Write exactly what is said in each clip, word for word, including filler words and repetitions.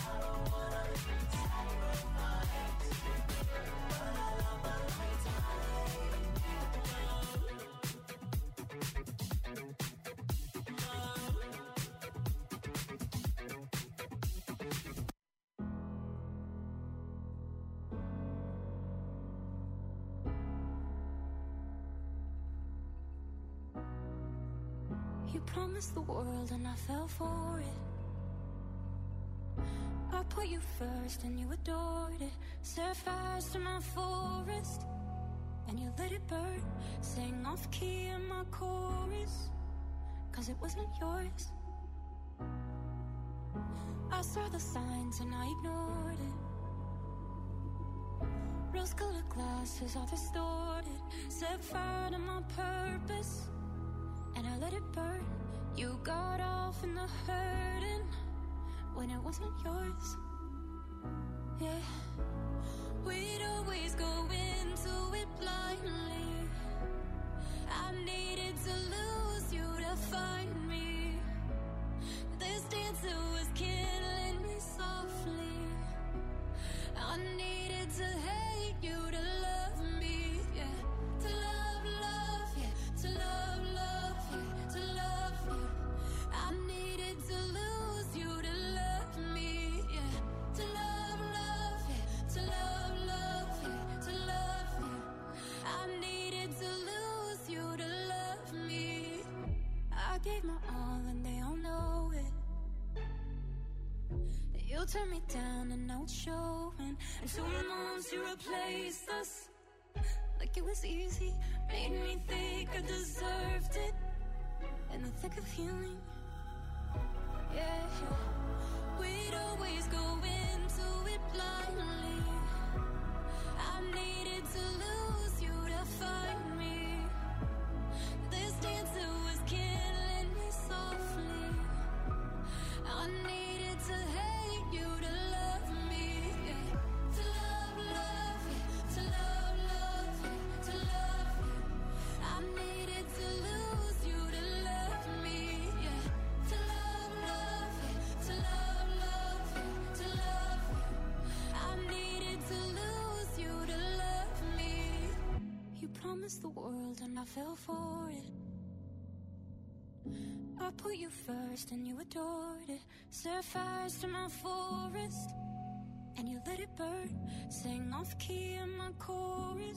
You promised the world and I fell for it. I put you first and you adored it. Set fires to my forest and you let it burn. Sang off key in my chorus, cause it wasn't yours. I saw the signs and I ignored it. Rose-colored glasses all distorted. Set fire to my purpose and I let it burn. You got off in the hurting when it wasn't yours. Yeah, we'd always go into it blindly. I needed to lose you to find me. This dancer was killing me softly. I needed to hate you to love me. Yeah, to love, love, yeah, to love, love, yeah, to love you. I needed to lose you to love me. Yeah, to love, love, yeah, to love, love, yeah, to love you. I needed to lose you to love me. I gave my all and they all know it. You turned me down and now it's showing. And two months you replaced us like it was easy. Made me think I deserved it in the thick of healing. Yeah, we'd always go into it blindly. I needed to lose you to find me. This dancer was killing me softly. I needed to hate you to love me. Yeah. To love, love, yeah. To love, love, yeah. To love you. I needed to lose you to love me. Yeah. To love, love, yeah. To love, love, yeah. To love you. I needed to lose you to love me. You promised the world and I fell for it. I put you first and you adored it. Set fires to my forest and you let it burn. Sang off key in my chorus.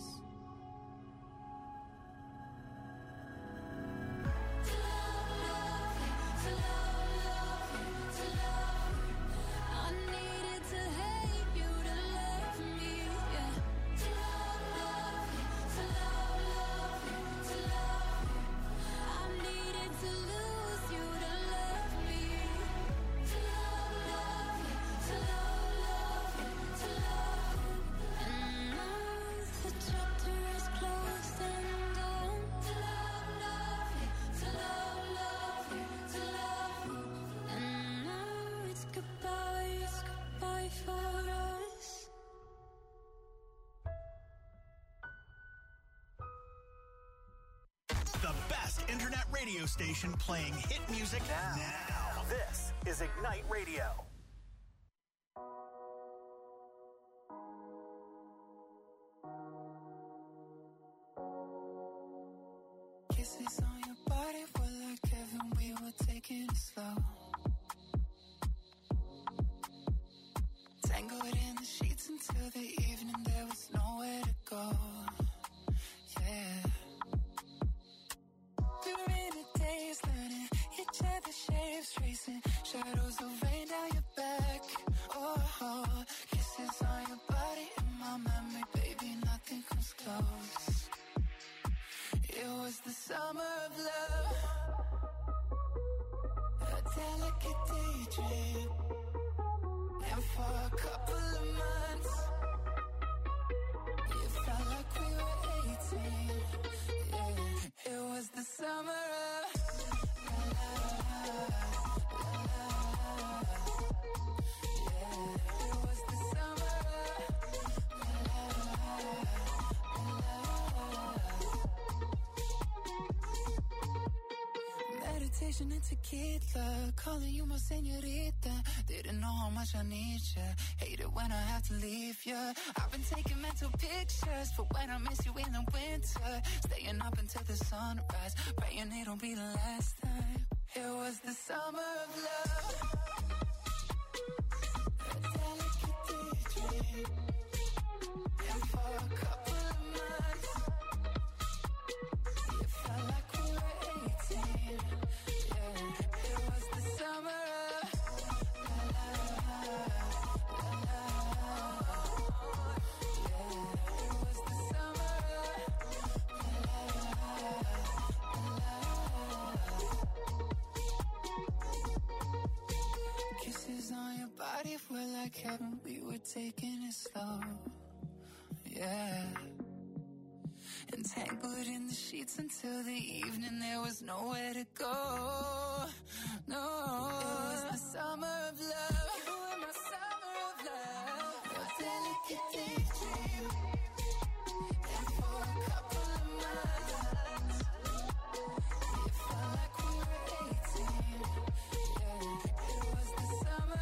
To love, love, yeah. To love, love, yeah. To love you. I needed to hate you to love me. Yeah. To love, love, yeah. To love, love, yeah. To love you. I needed to lose you to love me. To love, love, yeah. To love, love, yeah. To love you. And now the chapter is closed and done. To love, love, yeah. To love, love, yeah. To love you. And now it's goodbye, it's goodbye for us. The best internet radio station playing hit music now. now. This is Ignite Radio. Kisses on your body were like heaven, we were taking it slow. Tangled in the sheets until the evening, there was nowhere to go. Yeah. We were in a daze, learning each other's shapes, tracing shadows of rain down your back. Oh, oh, kisses on your body in my memory, baby, nothing comes close. It was the summer of love, a delicate daydream, and for a couple of months, it felt like we were eighteen. Yeah, it was the summer of la la la, la la la. Yeah, it was the summer of la la la, la la. Meditation and tequila, calling you my señorita. Didn't know how much I need you. Hate it when I have to leave you. I've been taking mental pictures for when I miss you in the winter. Staying up until the sunrise, praying it'll be the last time. It was the summer of love, a delicate daydream. And for a couple of months, it felt like we were eighteen. Yeah, it was the summer of on your body were like heaven, we were taking it slow, yeah. Entangled in the sheets until the evening, there was nowhere to go, no. It was the summer of love, you were my summer of love, a delicate daydream. And for a couple of months, it felt like we were eighteen, yeah. It was the summer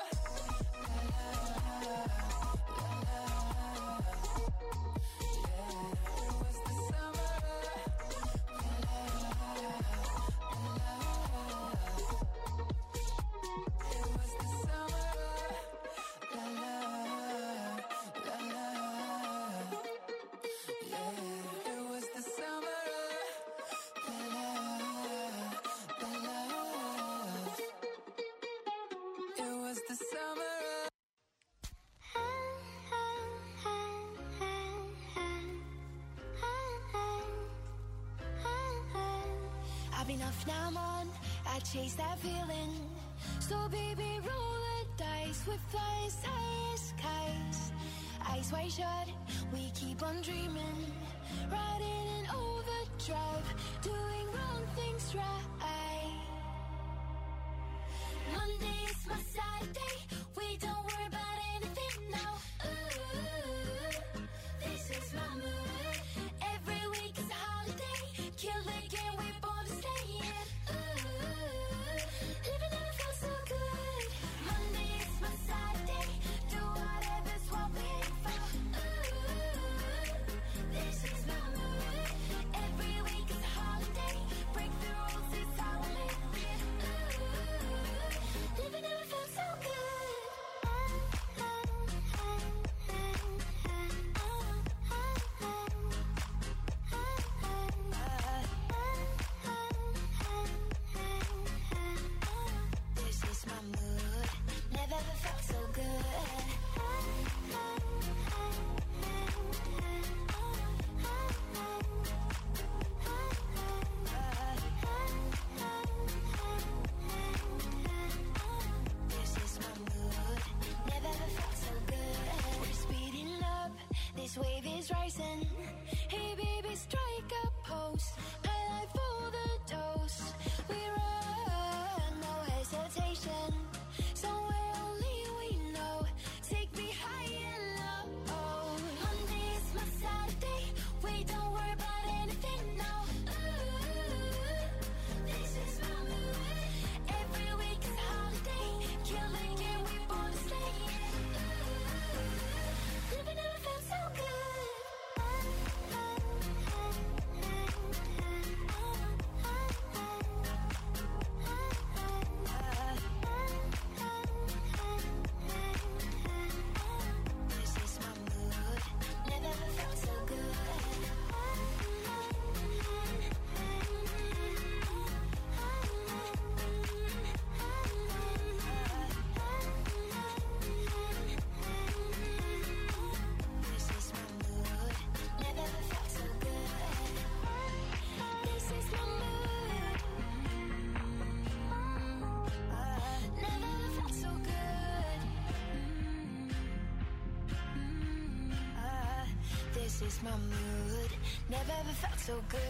enough, now I'm on, I chase that feeling. So baby, roll the dice with flying skies. Eyes wide shut, we keep on dreaming. Riding in overdrive, doing wrong things right. Monday's my sad day, we don't worry about anything now. Ooh, this is my mood. Every week is a holiday, kill the game, we born to stay. Living never felt so good. Monday is my sad day. Do whatever's what we aim for. Ooh, this is my mood. Every week is a holiday. Break the rules, it's how we live it. Ooh, living never felt so good. Never felt so good. This is my mood. Never felt so good. We're speeding up, this wave is rising. Hey baby, strike a pose. I like for the dose. We run, no hesitation. Somewhere This is my mood. Never ever felt so good.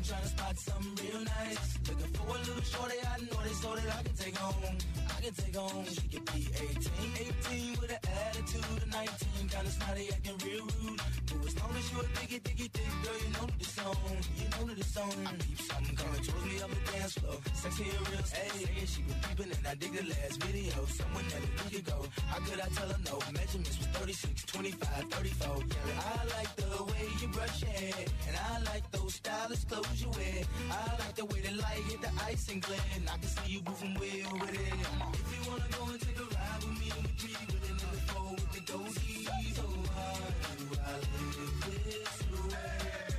phone trying to spot something real nice. Looking for a little shorty, I know they so that I can take home. I can take home. She could be eighteen, eighteen with an attitude of nineteen. Kinda snotty, acting real rude. But as long as you a diggy, diggy, dick, girl, you know that it's on. You know that it's on. I peep something coming towards me up the dance floor. Sexy and real, hey, hey, she was peeping and I dig the last video. Someone that a week ago. How could I tell her no? Measurements was thirty-six, twenty-five, thirty-four. Yeah, I like the way you brush your hair, and I like those stylish clothes you wear. I like the way the light hit the ice and glare, and I can see you moving way over there. If you wanna go and take a ride with me, we three with it in the four with the goatees. So why do I live this way?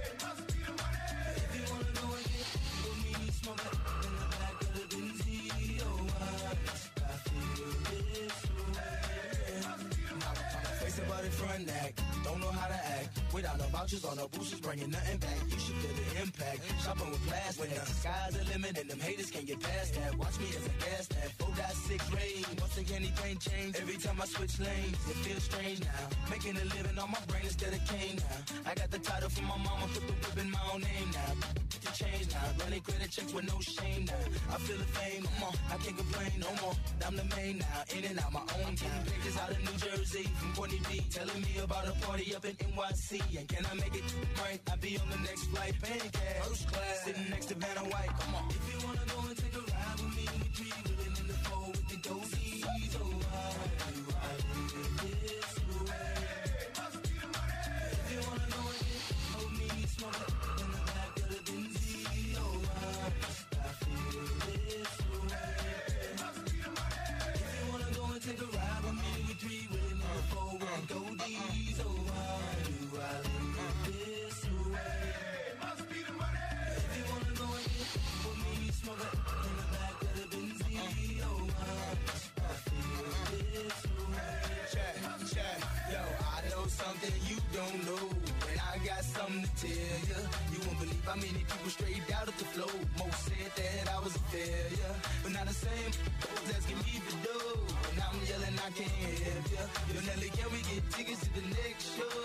If you wanna go and get with me, smoke it in the back of the Benzie. Oh, why must I feel this way? Face about it front act, don't know how to act. Without no vouchers or no boosters, bringing nothing back. You should feel the impact. Shopping with class when the sky's the limit and them haters can't get past that. Watch me as I gas that. four point six rain. Once again, anything change. Every time I switch lanes, it feels strange now. Making a living on my brain instead of cane now. I got the title from my mama, put the whip in my own name now. To change now. Running credit checks with no shame now. I feel the fame, come on. I can't complain no more. I'm the main now. In and out my own town. Pages out of New Jersey from Courtney B. Telling me about a party up in N Y C. And can I make it right? I'll be on the next flight, paying cash. First class, sitting next to Vanna White. Come on. If you wanna go and take a ride with me, we three willing in the four with the dozies. Oh, why do I live this way? Must be the money. If you wanna go and get hold me, smoke it in the back of the Benzie. Oh, why must I feel this way? Must be the money. If you wanna go and take a ride with me, we three willing in the four with the goldies. Oh, why do I live this way? Must be the money. If you wanna go and get with me, smoke it in the back of the Benzie. Oh, why must I feel this way? Check, check, yo, I know something you don't know, and I got something to tell you. You won't believe how many people straight out of the flow. Most said that I was a failure, but not the same. Folks asking me to do, and I'm yelling I can't help you. Yo, Nelly, can we get tickets to the next show?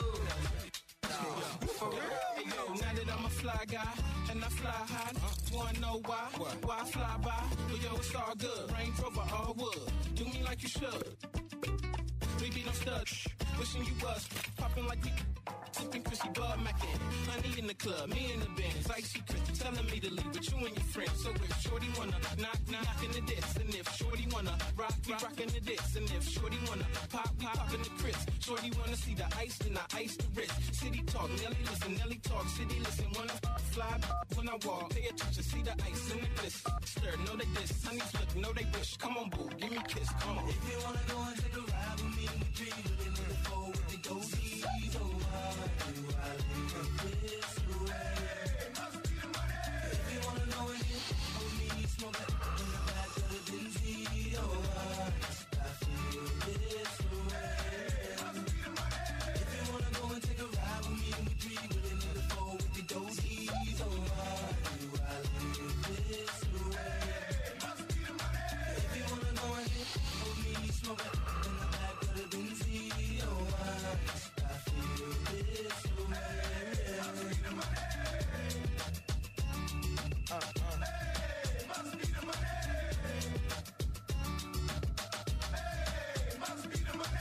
For real? Hey, yo, now that I'm a fly guy and I fly high, wanna know why? Why I fly by? Well, yo, it's all good. Range Rover, all wood. Do me like you should. We be no studs. Wishing you was popping like we sipping Chrissy Bud Mackin. Honey in the club, me in the Benz. Icy Chris telling me to leave with you and your friends. So if Shorty wanna knock, knock in the diss, and if Shorty wanna rock, we rockin' the diss, and if Shorty wanna pop, we poppin' the Chris. Shorty wanna see the ice, then I ice the wrist. City talk, Nelly listen, Nelly talk, city listen. Wanna fly when I walk, pay attention, see the ice in the bliss. Stir, know they diss, honeys look, know they wish. Come on, boo, give me a kiss, come on. If you wanna go and take a ride with me, we three willing in the four with the goatees. Oh, why do I live this way? Must be the money. If you wanna know and get hold me, smoke it in the back of the Benzie. Oh, why must I feel this way? Must be the money. If you wanna go and take a ride with me, we three willing in the four with the goatees. Oh, why do I live this way? Must be the money. If you wanna go and get hold me, smoke it in the back of the Benzie. Oh, why must I feel this way? Must be the money. Uh, uh. Hey, must be the money. Hey, must be the money.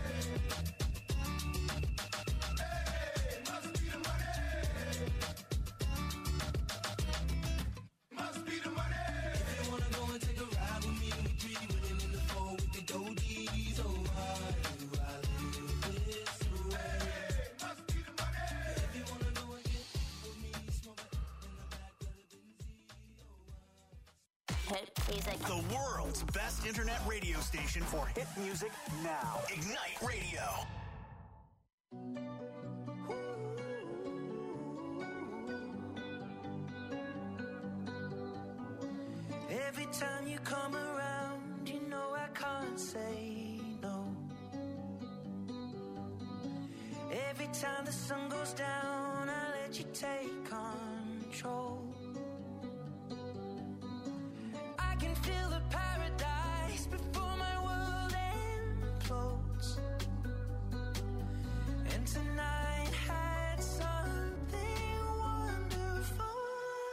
Hey, must be the money. Must be the money. If you wanna go and take a ride with me, we three willing in the four with the goldies. Oh, why do I live this way? Must be the money. If you wanna go and get with me, smoke it in the back of the Benzie. Hit music. The world's best internet radio station for hit Music now. Ignite Radio. Every time you come around, you know I can't say no. Every time the sun goes down, I let you take control. I can feel the paradise before my world implodes. And tonight had something wonderful.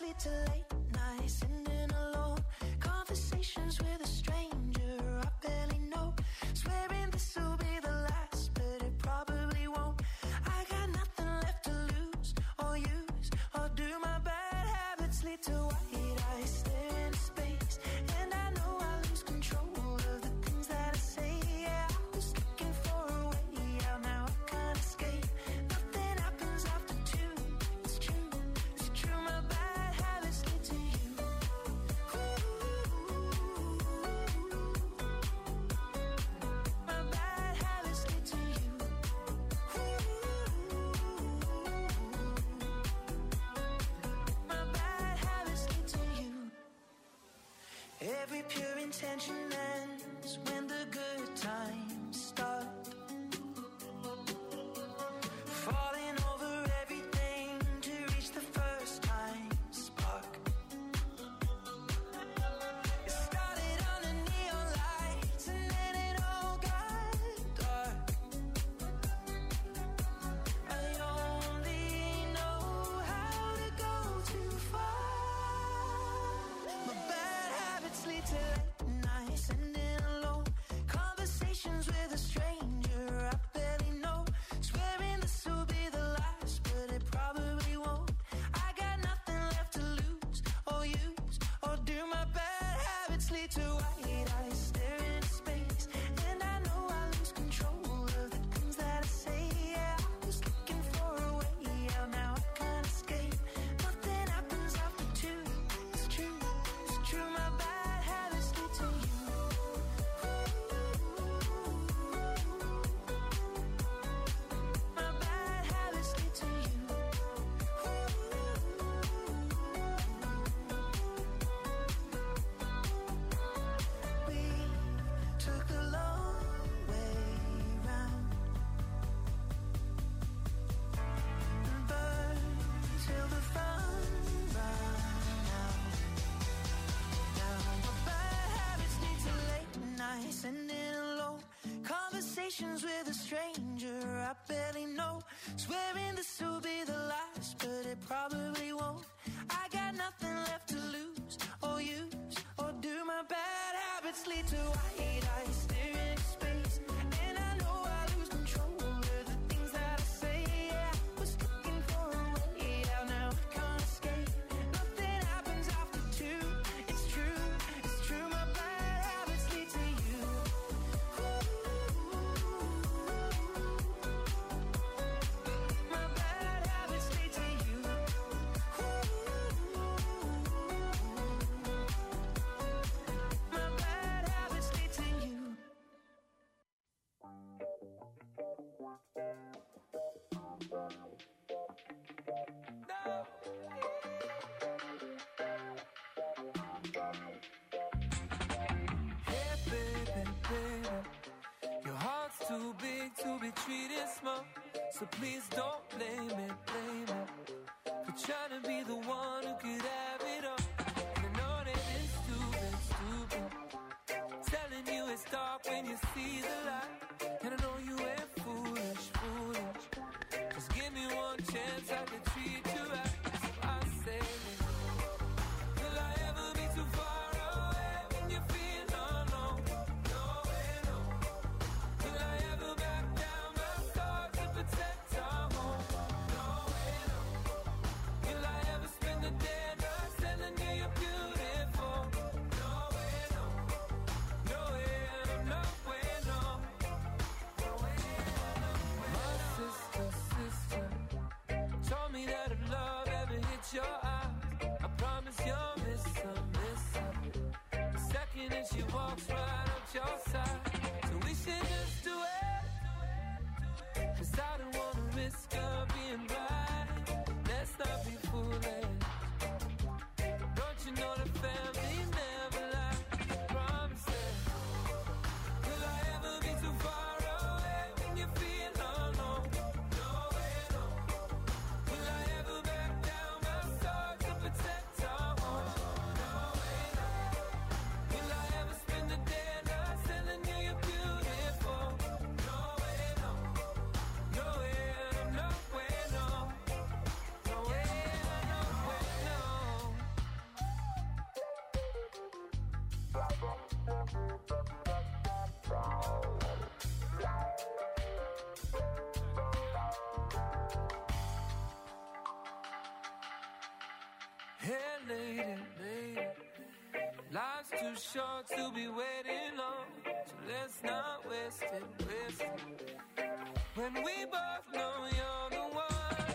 lead to late nights, sitting alone, conversations with a stranger I barely know, swearing this will be the last, but it probably won't. I got nothing left to lose or use, or do my bad habits lead to white eyes staring into space, and I know I lose control of the things that I say. Yeah, I was looking for a way out, now I can't escape. Nothing happens after two. It's true, it's true. My bad habits lead to you. My bad habits lead to you. My bad habits lead to you. Every pure intention ends when the good times start. Falling over everything to reach the first time spark. It started under neon lights and then it all got dark. I only know how to go too far. My bad habits lead to late nights, sitting alone, conversations with a stranger I barely know, swearing this will be the last, but it probably won't. I got nothing left to lose or use, or do my bad habits lead to white eyes staring into space, and I know I lose control of the things that I say. Yeah, I was looking for a way out, now I can't escape. Nothing happens after two. It's true, it's true. My bad habits lead to you. My bad habits lead to you. We took the long way round and burned till the fun ran out. Now my bad habits lead to late nights, sitting alone, conversations with a stranger I barely know, swearing this will be the last, but it probably won't. I got nothing left to lose or use, or do my bad habits lead to white eyes staring into space, and I know I lose control of the things that I say. Yeah, I was looking for a way out, now I can't escape. Nothing happens after two. It's true, it's true. My bad habits lead to you. My bad habits lead to you. My bad habits lead to you. Hey, baby, baby, your heart's too big to be treated small, so please don't blame me, blame me for trying to be the one who could have it all. And I know that it's stupid, stupid, telling you it's dark when you see the light, and I know you ain't foolish, foolish. Just give me one chance, I can treat you right. So I say, will I ever be too far away when you feel alone? No way, no. Will I ever back down my thoughts to protect our home? No way, no. Will I ever spend the day not telling you you're beautiful? No way, no. No way, no, no way, no. Hey, lady, lady, life's too short to be waiting on, so let's not waste it, waste it. When we both know you're the one.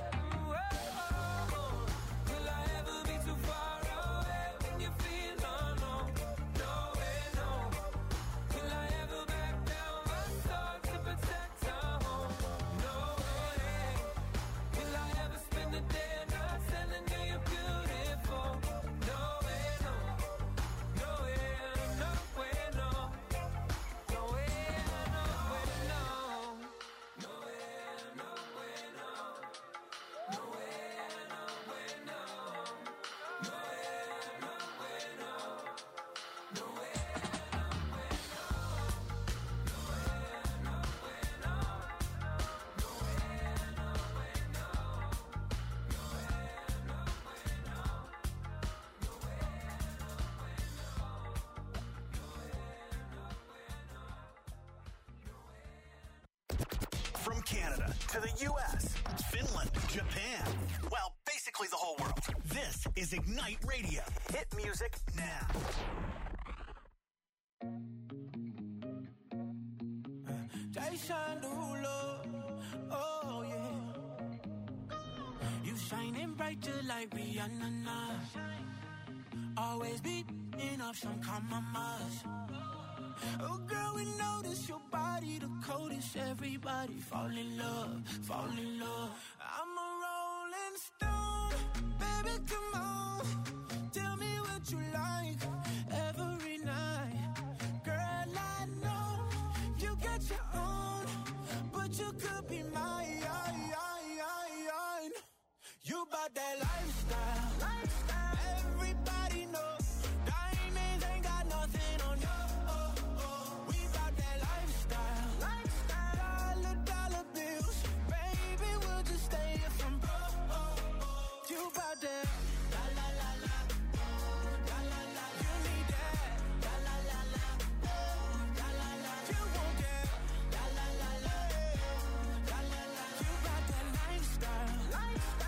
Whoa, will I ever be too far away when you feel alone? No way, no. Will I ever back down my soul to protect our home? No way. Will I ever spend the day not telling you you're beautiful? No way, no. No way, no way, no. No way, no way, no. No way, no way, no. No way, no way, no. No way, no way, no. No way, no way, no. No way, no way, no. No way, no way, no. No way, no way, no. No way, From Canada to the U S, Finland, Japan, well, basically the whole world. This is Ignite Radio. Hit music now. Jason Derulo, oh yeah. You shining bright just like Rihanna now. Always beating up some compromise. Oh girl, we notice your body the coldest. Everybody fall in love, fall in love. I'm a rolling stone, baby, come on. Tell me what you like every night. Girl, I know you got your own, but you could be mine. You bout that lifestyle, lifestyle. Everybody knows diamonds ain't got nothing on you. Oh, oh. We bout that lifestyle, lifestyle. Dollar, dollar bills, baby, we'll just stay here from broke. Oh, oh. You bout that, la la la la, oh, la la la. You need that, la la la la, oh, la la la. You want that, la la la la, oh, la la la. You bout that lifestyle, lifestyle.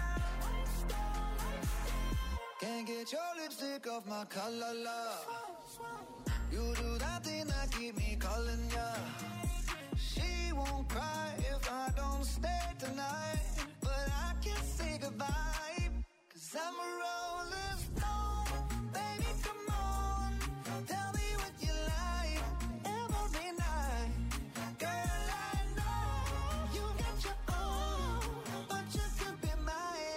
Can't get your lipstick off my collar, love. You do that thing that keep me calling ya. She won't cry if I don't stay tonight, but I can't say goodbye, cause I'm a rolling stone. Baby, come on, tell me what you like every night. Girl, I know you got your own, but you could be mine.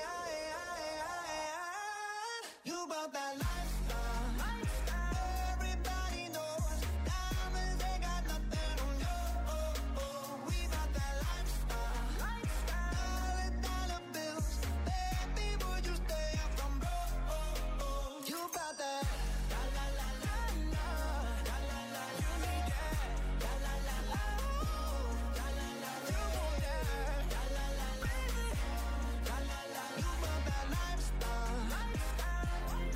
You about that lifestyle, lifestyle. Everybody knows diamonds ain't got nothing on you. Oh, oh. We about that lifestyle, lifestyle. Dollar, dollar bills, baby, would you stay up from broke? Oh, oh. You about that, la la la la la, la la la. You need that, la la la la, oh, la la la. You want that, la la la la, la la la. You about that lifestyle, lifestyle.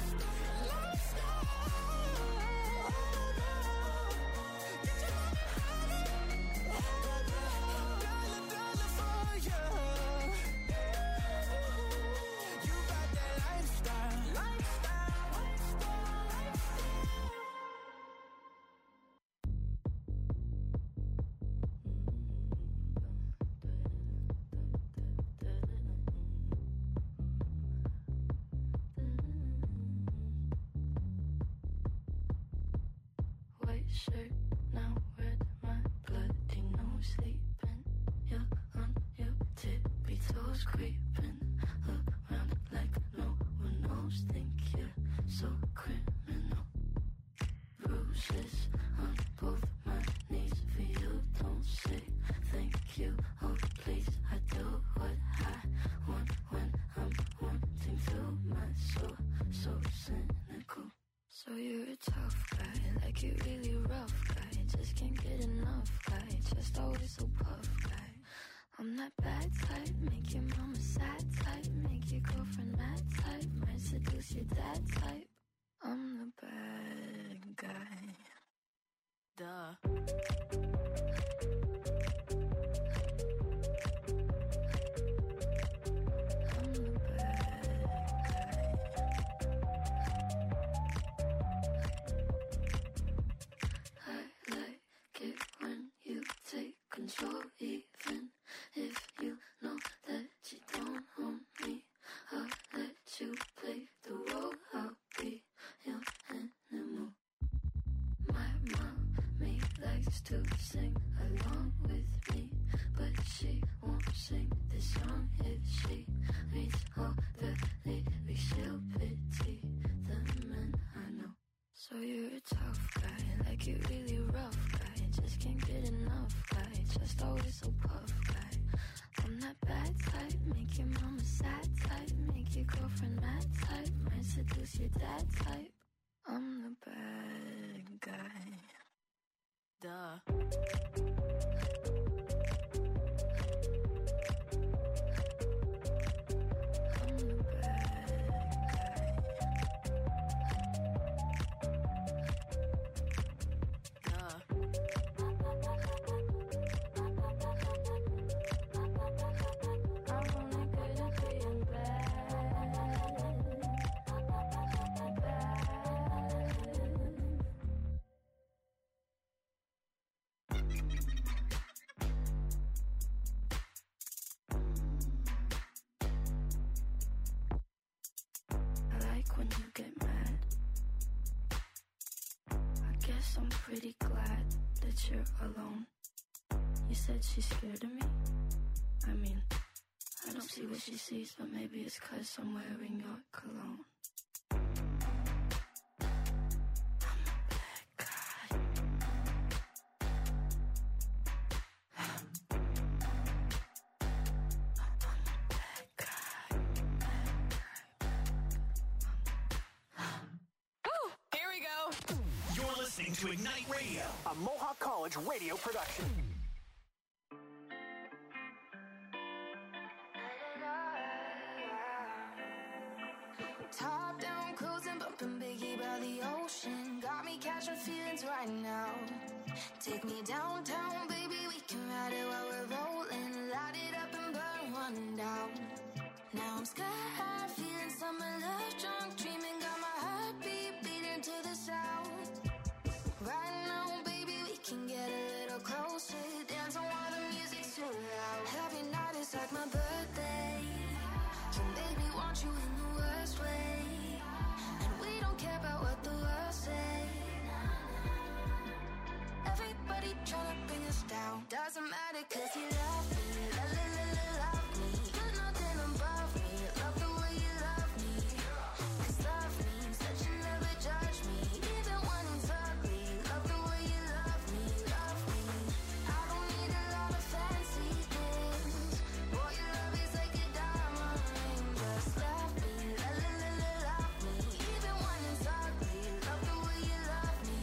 White shirt, now red, my bloody nose sleeping. You're on your tippy toes, creeping around like no one knows. Think you're so criminal. Bruises on both my knees for you. Don't say thank you, oh please. I do what I want when I'm wanting to. My soul, so cynical. So you're a tough guy, like you're really rough guy. Just can't get enough guy, just always so puff guy. I'm that bad type, make your mama sad type, make your girlfriend mad type, might seduce your dad type. I'm the bad guy. Duh. wants to sing along with me, but she won't sing this song if she reads all the lyrics. She'll pity the men I know. So you're a tough guy, like you're really rough guy. Just can't get enough guy, just always so puff guy. I'm that bad type, make your mama sad type, make your girlfriend mad type, might seduce your dad type. I'm the bad guy. Duh. I'm pretty glad that you're alone. You said she's scared of me? I mean, I don't see what she sees, but maybe it's 'cause I'm wearing your cologne. To Ignite Radio, a Mohawk College radio production. Top down, cruising, bumping Biggie by the ocean. Got me catching feelings right now. Take me downtown, baby, we can ride it while we're rolling. Light it up and burn one down. Now I'm sky high, feeling summer love, drunk, dreaming, got my heartbeat beating to the sound. Right now, baby, we can get a little closer. Dancing while the music's too loud. Every night is like my birthday. And baby, want you in the worst way. And we don't care about what the world say. Everybody tryna bring us down. Doesn't matter 'cause you love me. La la la la love me. You're nothing above me. Love the way you love me. 'Cause love means that you never judge me. Even when it's ugly. Love the way you love me. Love me. I don't need a lot of fancy things. Boy, your love is like a diamond ring. Just love me. La la la la love me. Even when it's ugly. Love the way you love me.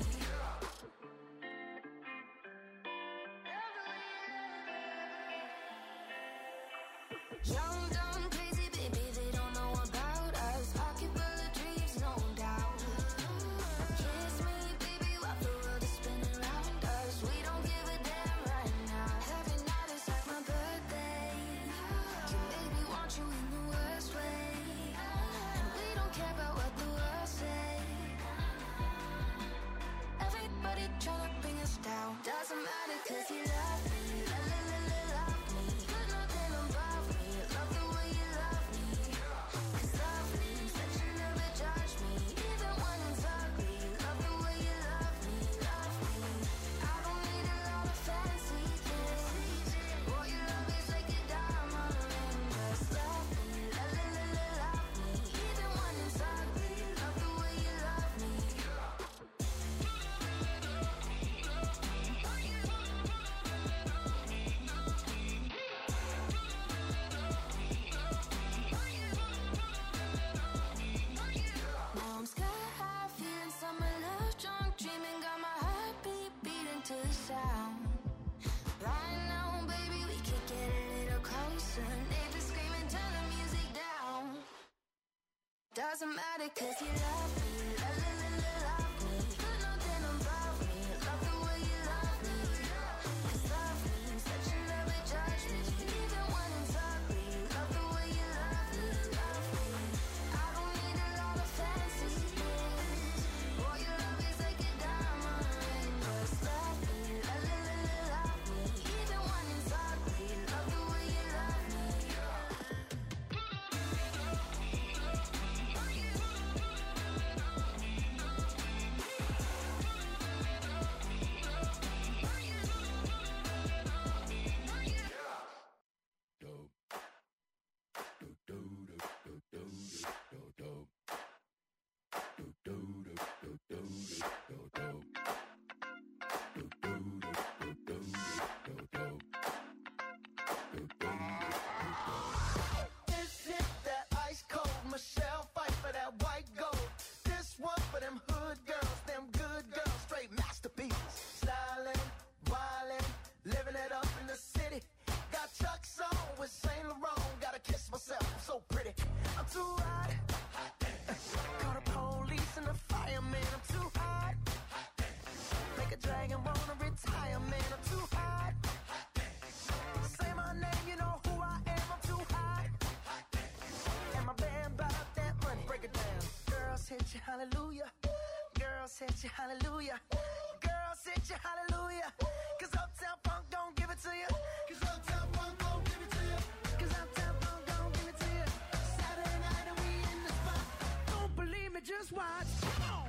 Young, dumb, crazy, baby, they don't know about us. Pocket full of dreams, no doubt. Kiss me, baby, while the world is spinning around us. We don't give a damn right now. Every night is like my birthday. You made me want you in the worst way. And we don't care about what the world say. Everybody tryna bring us down. Doesn't matter 'cause you love me. La la la la love me. You're nothing above me. Love the way you love me. 'Cause love means that you never judge me. Even when it's ugly. Love the way you love me. Love me. I don't need a lot of fancy things. Boy, your love is like a diamond ring. Just love me. La la la la love me. Even when it's ugly. Love the way you love me. Now I'm sky high, feeling summer love, drunk, dreaming, got my heartbeat beating to the sound. Right now, baby, we could get a little closer. Neighbors screaming, turn the music down. Doesn't matter 'cause you love me. La la la la love me. You're nothing above me. Love the way you love me. 'Cause love means that you never judge me. Even when it's ugly. Love the way you love me. Love me. I don't need a lot of fancy things. Boy, your love is like a diamond ring. Just love me. La la la la love me. Even when it's ugly. Love the way you love me. you hallelujah. Girls hit you hallelujah. Girls hit you hallelujah. Cause Uptown Funk don't give it to you. Cause Uptown Funk don't give it to you. Cause Uptown Funk don't give it to you. Saturday night and we in the spot. Don't believe me, just watch. Come on.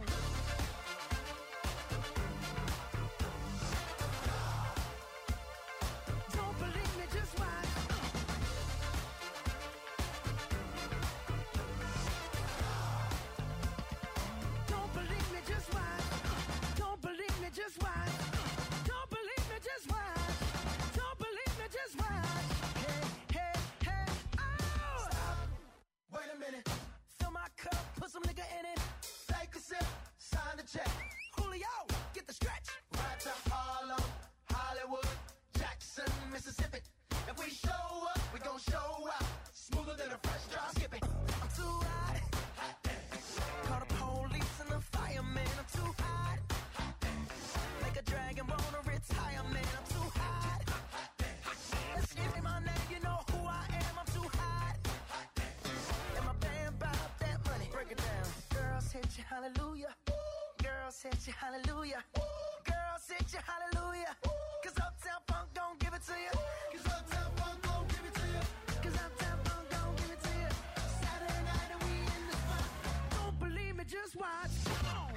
Don't believe me, just watch. Don't believe me, just watch. Don't believe me, just watch. Don't believe me, just watch. Don't believe me, just watch. Hey, hey, hey, oh! Stop. Wait a minute. Fill my cup, put some nigga in it. Take a sip, sign the check. Julio, get the stretch. Right to Harlem, Hollywood, Jackson, Mississippi. If we show up, we gon' show out. Smoother than a fresh drop skipping. I'm too hot. Hot dance. Call the police and the fireman. I'm too hot. Hot dance. Make a dragon wanna retire, man. I'm too hot. Hot dance. Let's say my name, you know who I am. I'm too hot. Hot dance. And my band bought that money. Break it down. Girls hit you, hallelujah. Girls hit you, hallelujah. Girls hit you, hallelujah. Cause Uptown Funk don't give it to you. Cause Uptown Funk don't give it to you. Cause Uptown Funk don't give it to you. Saturday night and we in the spot. Don't believe me, just watch. Come on.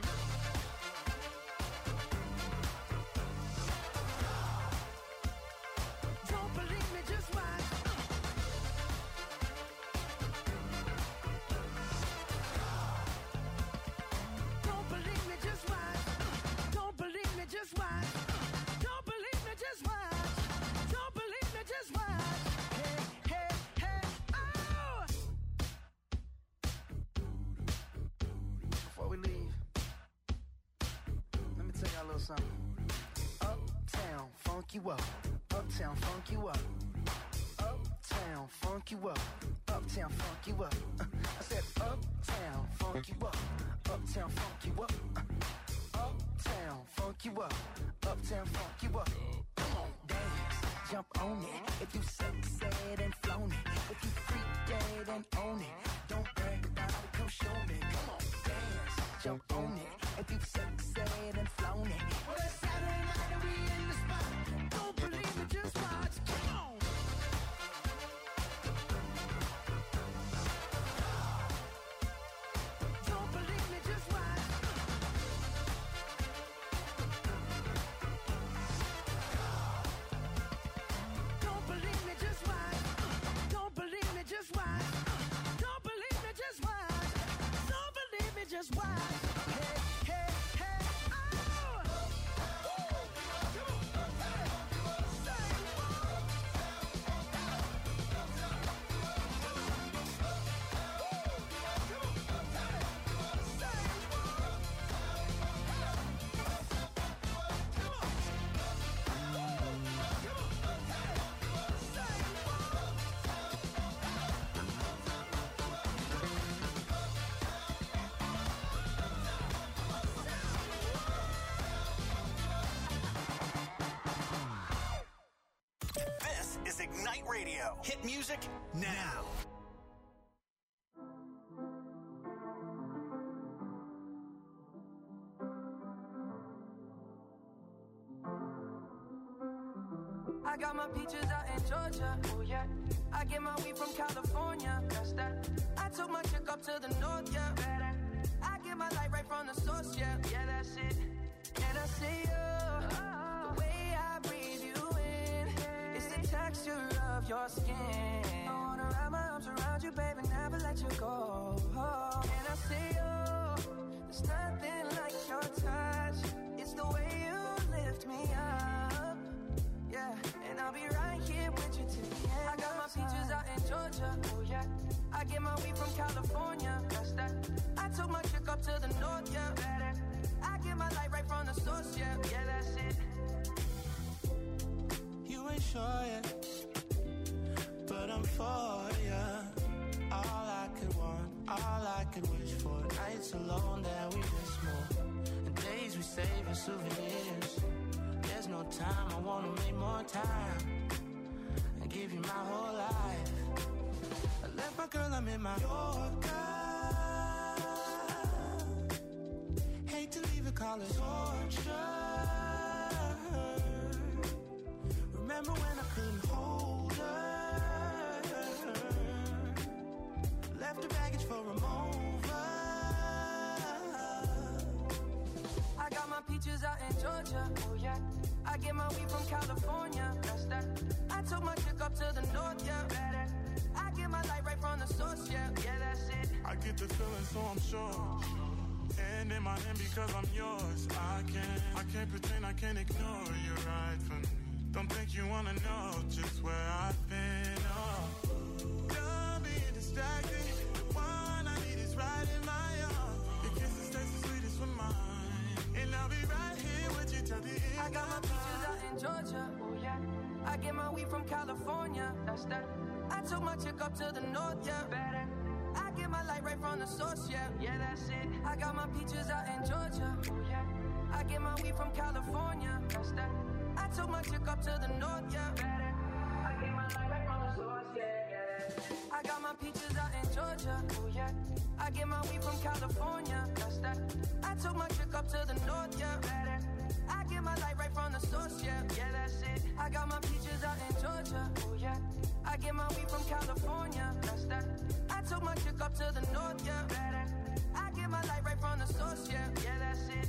Don't believe me, just watch. Don't believe me, just watch. Don't believe me, just watch. Don't believe me, just watch. Don't believe me, just watch. Hey, hey, hey, oh! Before we leave, let me tell y'all a little something. Uptown, funk you up. Uptown, funk you up. Uptown, funk you up. Uptown, funk you up. Uh, I said uptown, funk you up. Uptown, funk you up. Uh, uptown, funk you up. Uptown, funk you up. Come on, dance, jump on it. If you succeed and flown it. If you freak dead and own it. Don't brag about it, come show me. Come on, dance, jump on it. If you succeed and flown it. Well, it's Saturday night and we in the spot. Don't believe me, just watch. Come on. Don't believe me, just watch. Don't believe me, just watch. Don't believe me, just watch. Don't believe me, just watch. Don't believe me, just watch. Hey, hey, hey, oh! This is Ignite Radio. Hit music now. I got my peaches out in Georgia. Oh yeah. I get my weed from California. That's that. I took my chick up to the north, yeah. Better. I get my light right from the source, yeah. Yeah, that's it. And I see you. Oh. The way I breathe you in. It's the texture of your skin. I wanna wrap my arms around you, baby, never let you go. Oh. And I see you. There's nothing like your touch. It's the way you lift me up. Yeah, and I'll be right here with you till the end. I got my peaches out in Georgia. Oh yeah. I get my weed from California. That's that. I took my chick up to the north, yeah. Better. I get my light right from the source, yeah. Yeah, that's it. You ain't sure yet, but I'm for ya. All I could want, all I could wish for. Nights alone that we miss more, and days we save as souvenirs. There's no time, I wanna make more time and give you my whole life. I left my girl, I'm in my Yorker. call it torture. Remember when I couldn't hold her? Left her baggage for a mover. I got my peaches out in Georgia. Oh yeah. I get my weed from California. That's that. I took my chick up to the north, yeah. Better. I get my light right from the source, yeah. Yeah, that's it. I get the feeling, so I'm sure. And in my hand because I'm yours. I can't, I can't pretend, I can't ignore you right from me. Don't think you wanna know just where I've been. Oh, don't be distracted. The one I need is right in my arms. Your kisses taste the sweetest with mine, and I'll be right here with you till the end. I got my peaches out in Georgia. Oh yeah. I get my weed from California. That's that. I took my chick up to the north, yeah. Better. I get my light right from the source, yeah. Yeah, that's it. I got my peaches out in Georgia. Oh yeah. I get my weed from California. That's that. I took my chick up to the north, yeah. Better. I get my light right from the source, yeah. Yeah. I got my peaches out in Georgia. Oh yeah. I get my weed from California. That's that. I took my chick up to the north, yeah. Better. I get my light right from the source, yeah. Yeah, that's it. I got my peaches out in Georgia. Oh yeah. I get my weed from California. That's that. I took my chick up to the north, yeah. Better. I get my light right from the source, yeah. Yeah, that's it.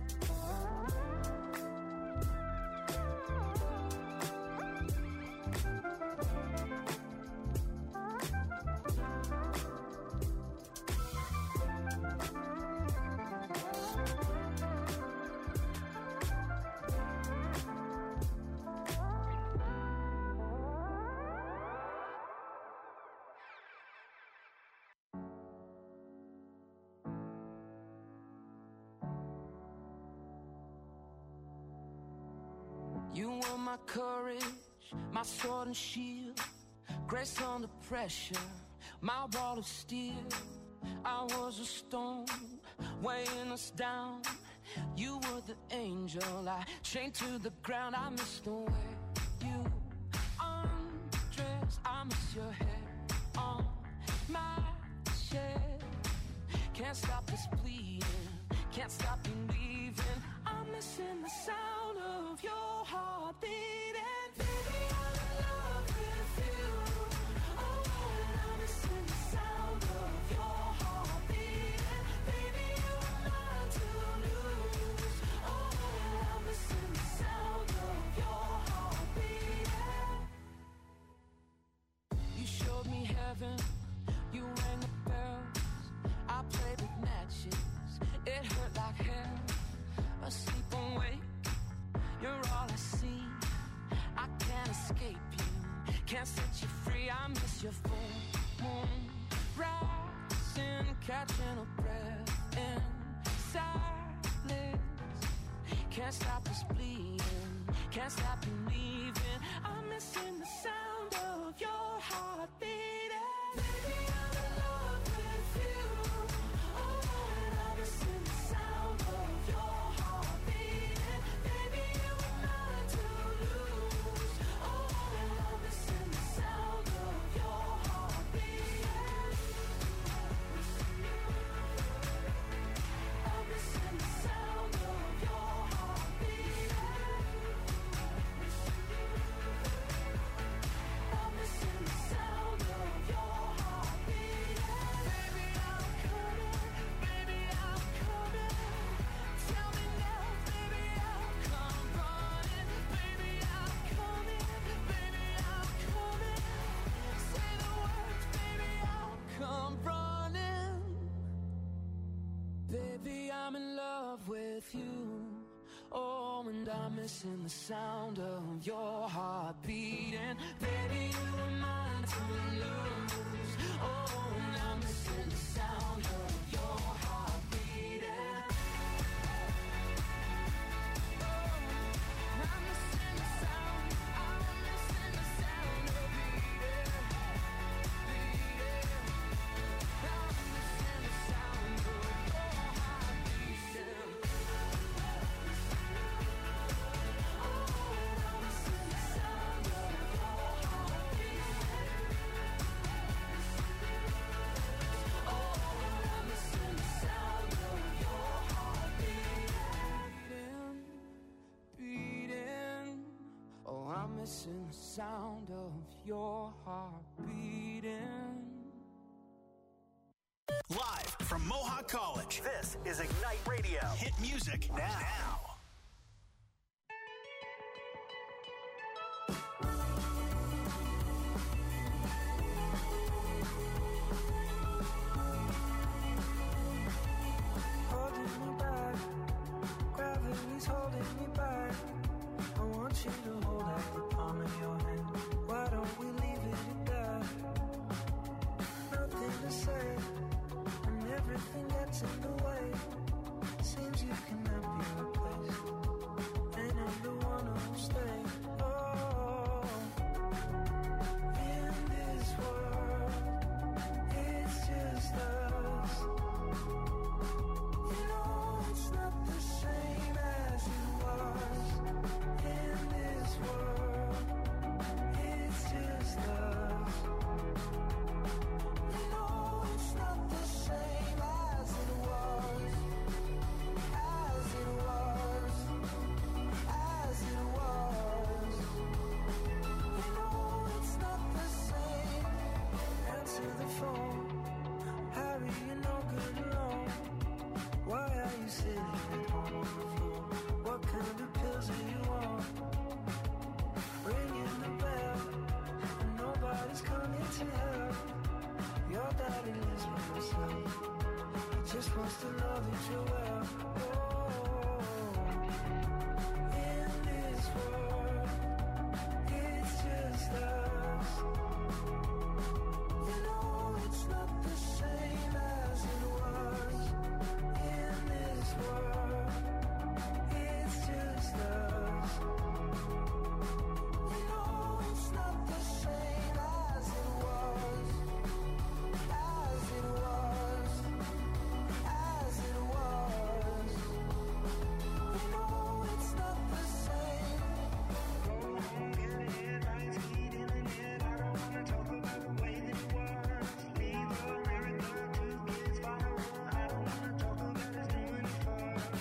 You were my courage, my sword and shield, grace under pressure, my wall of steel. I was a stone, weighing us down. You were the angel, I chained to the ground. I miss the way you undress. I miss your hair on my chest. Can't stop this bleeding, can't stop believing. I'm missing the sound of your heart beating. Baby, I'm in love with you. Oh, and I'm missing the sound of your heart beating. Baby, you are mine to lose. Oh, and I'm missing the sound of your heart beating. You showed me heaven, you rang the bells. I played with matches, it hurt like hell. I sleep awake, you're all I see. I can't escape you, can't set you free. I miss your full moon rising, catching a breath in silence. Can't stop this bleeding, can't stop believing. I'm missing the sound of your heart beating. Baby, I'm in love with you. Oh, and I'm missing the sound of your heart beating. Baby, you are mine to lose. Oh, and I'm missing the sound of your heart beating. I'm missing the sound of your heart beating. I'm missing the sound of your heart beating. Baby, I'm coming, baby, I'm coming. Tell me now, baby, I'll come running. Baby, I'm coming, baby, I'm coming. Say the words, baby, I'll come running. Baby, I'm in love with you. Oh, and I'm missing the sound of your heart beating. Baby, you are mine to lose. Oh, and I'm missing the sound of your heart beating. Oh, I'm missing the sound, I'm missing the sound of beating, beating. I'm missing the sound of your heart beating. Oh, missing the sound of your heart beating. Live from Mohawk College, this is Ignite Radio. Hit music now. now. Holding me back, gravity's holding me back. I want you to hold out the palm of your hand. Why don't we leave it at that? Nothing to say, and everything gets in the way. Seems you cannot be replaced, and I'm the one who'll stay. Oh, in this world, it's just us. You know it's not the same as it was. In this world, it's just us. You know it's not the same as it was. As it was. As it was. You know it's not the same. Answer the phone. Harry, you're no good alone. Why are you sitting at home on the floor? What kind of pills are you on? Ringing the bell, and nobody's coming to help. Your daddy lives by himself. He just wants to know that you're well. Oh, in this world, it's just us. You know it's not the same as it was. In this world, it's just us. You know it's not the same as it was. As it was. As it was. You know it's not the same. Go home, get it, lights heating in it. I don't wanna talk about the way that it was. Leave America, two kids, follow her. I don't wanna talk about us doing it first.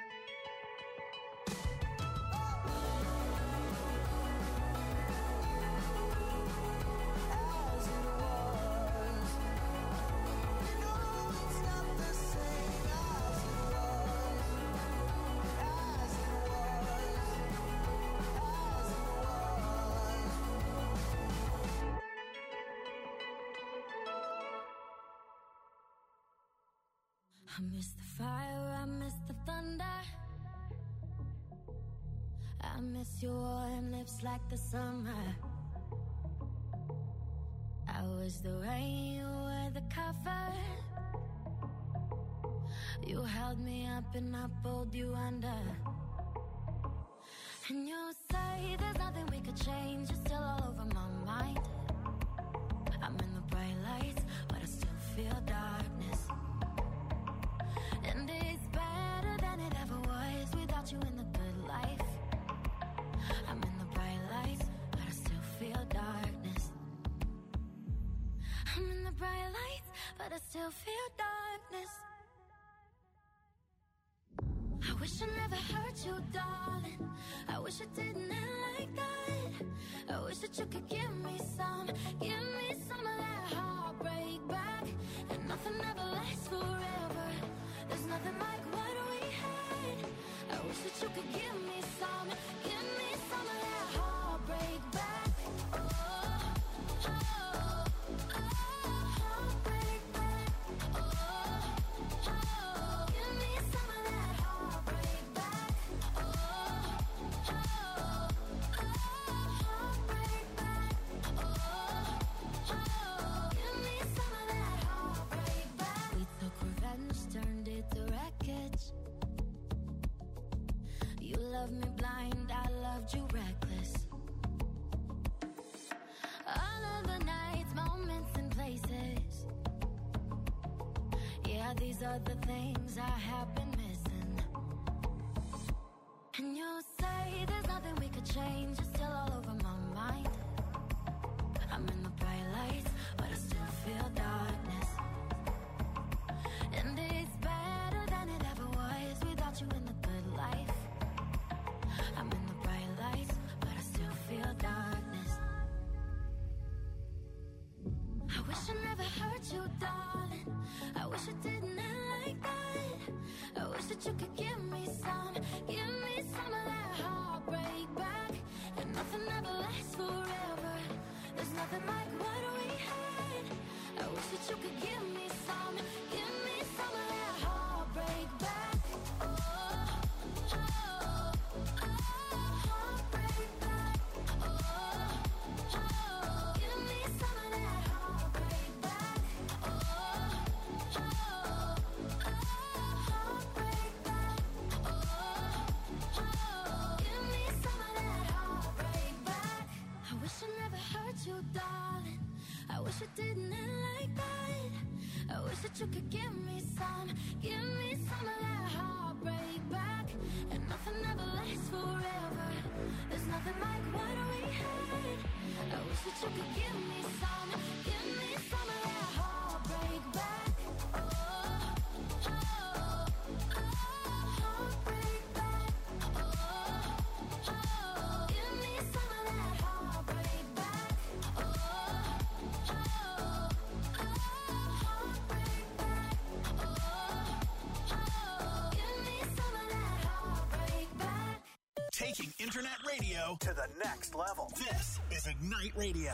As it was. You know it's not the same as it was. As it was. As it was. I miss the fire, I miss the thunder. I miss your warm lips like the summer. I was the rain, you were the cover. You held me up and I pulled you under. And you say there's nothing we could change. You're still all over my mind. I'm in the bright lights, but I still feel darkness. And it's better than it ever was without you in the good life. I'm in the bright lights, but I still feel darkness. I'm in the bright lights, but I still feel darkness. I wish I never hurt you, darling. I wish I didn't end like that. I wish that you could give me some, give me some of that heartbreak back. And nothing ever lasts forever. There's nothing like what we had. I wish that you could give me some, give me some of that heartbreak back. Oh, oh, oh, heartbreak back. Oh, oh, give me some of that heartbreak back. Oh, oh, oh, heartbreak back. Oh, oh, give me some of that heartbreak back. We took revenge, turned it to wreckage. You loved me blind, I loved you reckless. All of the nights, moments and places. Yeah, these are the things I have been missing. And you say there's nothing we could change. You're still all over my mind. I'm in the bright lights, but I still feel darkness. And it's better than it ever was without you in the good life. I'm in the bright lights, but I still feel dark. that you could give me some, give me some of that heartbreak back. And nothing ever lasts forever. There's nothing like what we had. I wish that you could give me some, give me some of that heartbreak back. Oh, oh, oh, heartbreak back. Oh, oh, give me some of that heartbreak back. Oh, oh, oh, heartbreak back. Oh, oh, give me some of that heartbreak back. I wish I never hurt you, darling. I wish it didn't end like that. I wish that you could give me some, give me some of that heartbreak back. And nothing ever lasts forever. There's nothing like what we had. I wish that you could give me some, give me some of that heartbreak back. Oh, oh, oh, heartbreak back. Oh, oh, give me some of that heartbreak back. Oh, taking internet radio to the next level. This is Ignite Radio.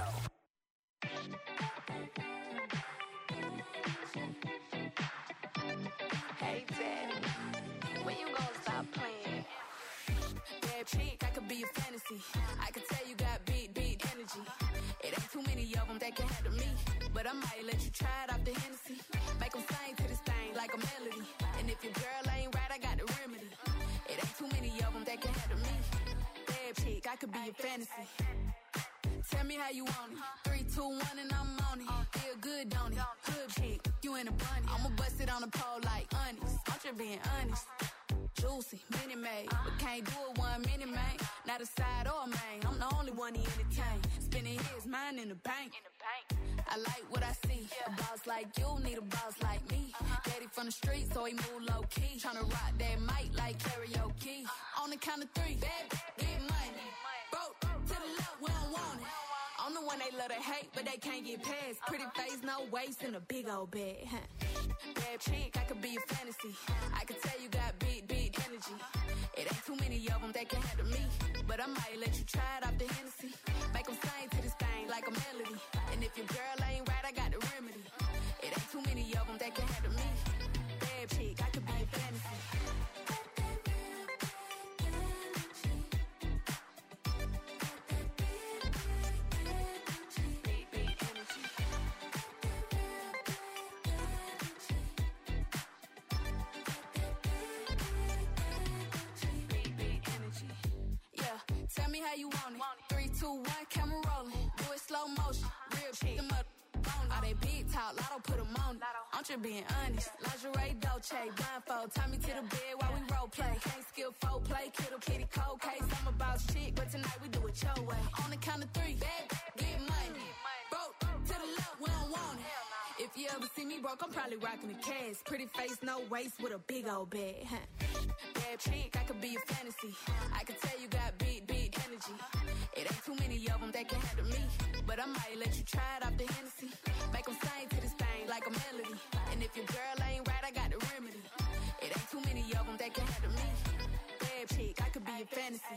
Hey, Daddy, when you gonna stop playing? Bad chick, I could be a fantasy. I could tell you got big, big energy. It ain't too many of them that can handle me. But I might let you try it off the Hennessy. Make them sing to this thing like a melody. And if your girl ain't right, I got the remedy. It ain't too many of them that can handle me. Bad chick, I could be a fantasy. Tell me how you want it. Three, two, one, and I'm on it. Feel good, don't it? Hood chick, you in a bunny. I'ma bust it on the pole like honest. I'm just being honest. Juicy, mini made, but can't do it one minute, man. Not a side or a main. I'm the only one he entertain. Spending his mind in the bank. I like what I see. A boss like you need a boss like me. Daddy from the street, so he move low key. Tryna rock that mic like karaoke. On the count of three, bad, get money. Broke to the left, we don't want it. I'm the one they love to hate, but they can't get past. Pretty face, no waist, and a big old bag. Bad chick, I could be a fantasy. I could tell you got big, big energy. It ain't too many of them that can handle me. But I might let you try it off the Hennessy. Make them sing to this thing like a melody. And if your girl ain't right, I got the remedy. It ain't too many of them that can handle me. Bad chick, I could be a fantasy. Tell me how you want it. Three, two, one, camera rolling. Do it slow motion. Real shit. Them up on all they big talk. Lotto put them on it. I'm just being honest. Lingerie, Dolce, blindfold. Tie me to the bed while we role play. Can't skill folk play. Kiddo, kitty, cold case. I'm about shit, but tonight we do it your way. On the count of three, bad, get money. Broke to the left, we don't want it. If you ever see me broke, I'm probably rocking the cash. Pretty face, no waist, with a big old bag. Bad chick, I could be a fantasy. I could tell you got big, big energy. It ain't too many of them that can handle me. But I might let you try it off the Hennessy. Make them sing to this thing like a melody. And if your girl ain't right, I got the remedy. It ain't too many of them that can handle me. Bad chick, I could be a fantasy.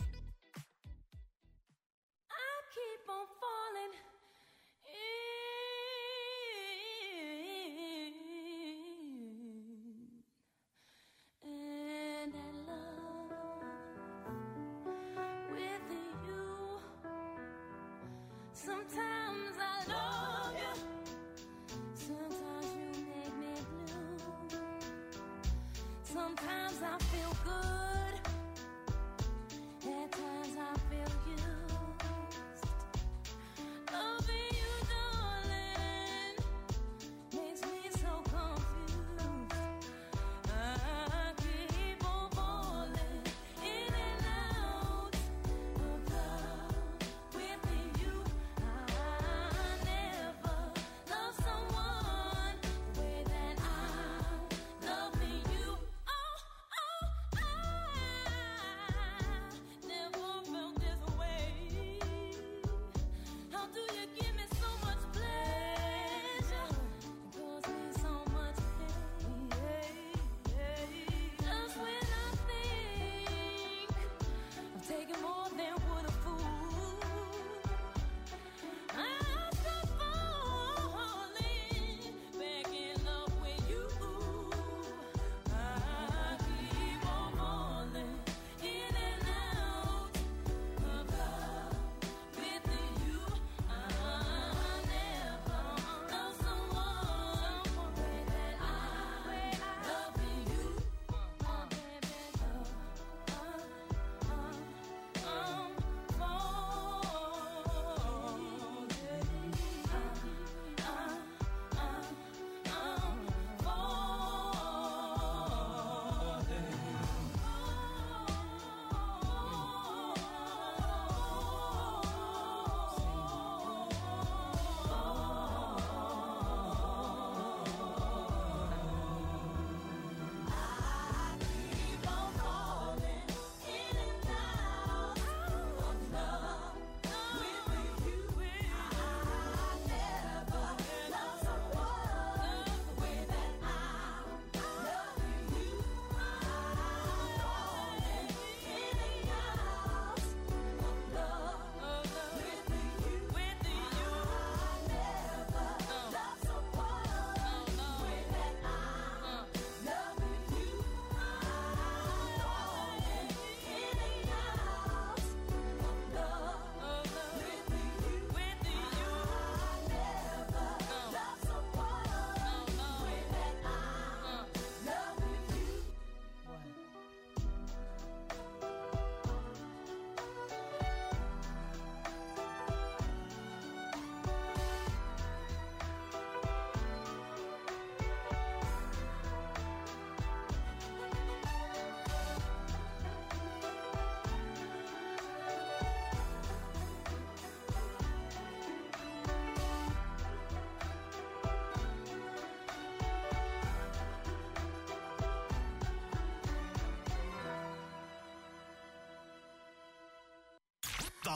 Keep on falling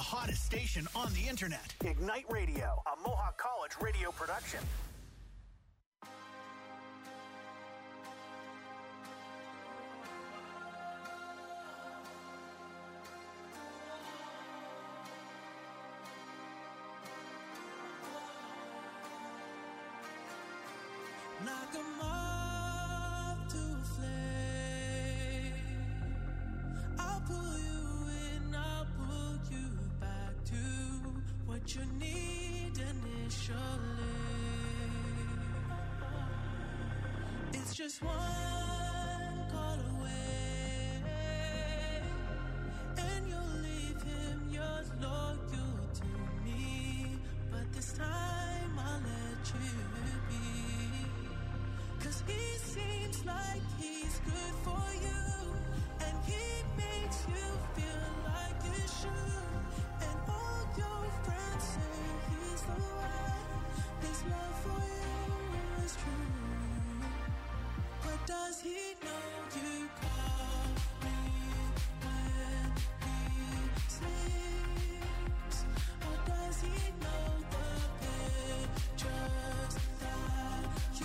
hottest station on the internet. Ignite Radio, a Mohawk College radio production. Knock 'em off to a flame. I'll pull you in, I'll pull you back to what you need initially. It's just one call away, and you'll leave him yours loyal to me. But this time I'll let you be. Cause he seems like he's good for you, and he makes you feel like you should. And all your friends say he's the one. His love for you is true. But does he know you call me when he sleeps? Or does he know the pictures that you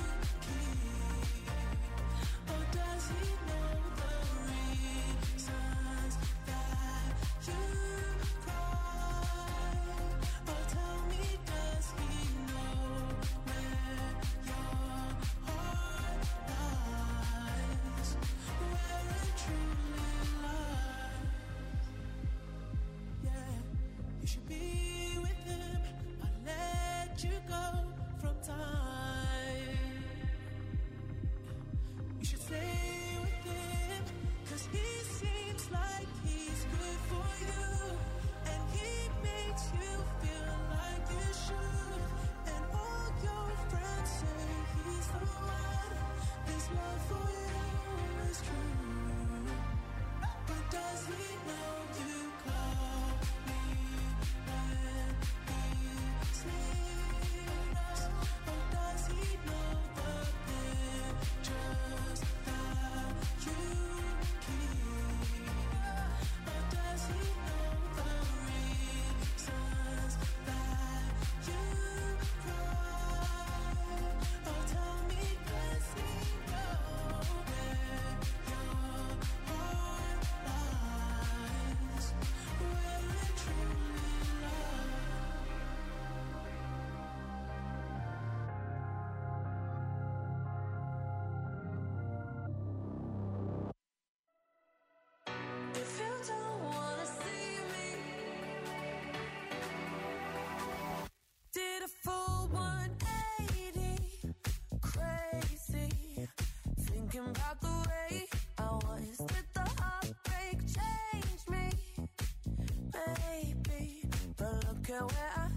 or does he know the reasons that you cry? Or tell me, does he know where your heart lies? Where it truly lies? Yeah, you should be with him. I'll let you go from time. You should stay with him, cause he seems like he's good for you, and he makes you feel like you should. And all your friends say he's the one. His love for you is true. But does he know you call me when he sleeps? Or does he know the pictures that you keep? Or does he know the reasons that you cry? Or tell me, does he know where your heart lies? Where it truly lies? If you don't wanna see me, did a full one eighty, crazy, thinking about the way I was. Did the heartbreak change me? Maybe, but look at where I